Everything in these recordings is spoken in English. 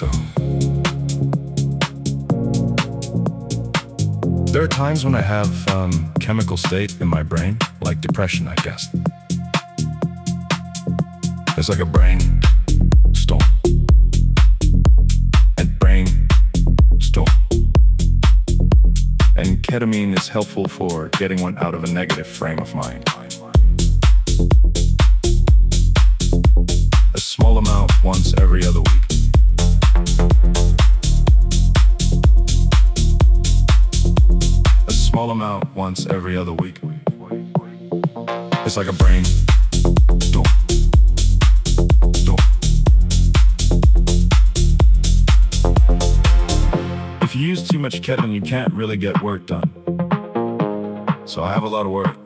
so. There are times when I have chemical state in my brain, like depression, I guess. It's like a brain storm. And brain storm. And ketamine is helpful for getting one out of a negative frame of mind. A small amount once every other week. A small amount once every other week. It's like a brain storm. If you use too much ketamine, you can't really get work done. So I have a lot of work.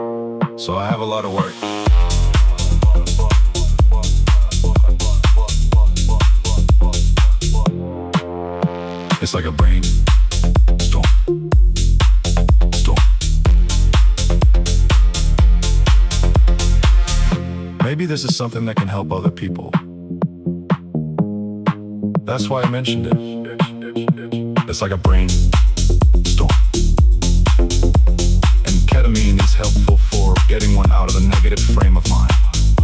It's like a brain storm. Maybe this is something that can help other people. That's why I mentioned it. It's like a brain storm. And ketamine is helpful for getting one out of a negative frame of mind.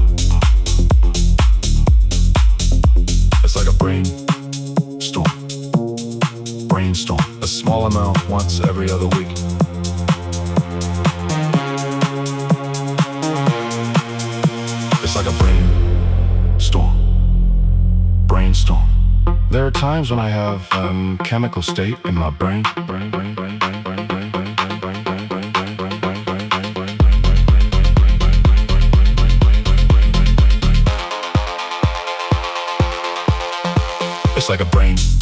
It's like a brain storm. Brainstorm. A small amount once every other week. It's like a brainstorm. Brainstorm. There are times when I have chemical state in my brain. It's like a brain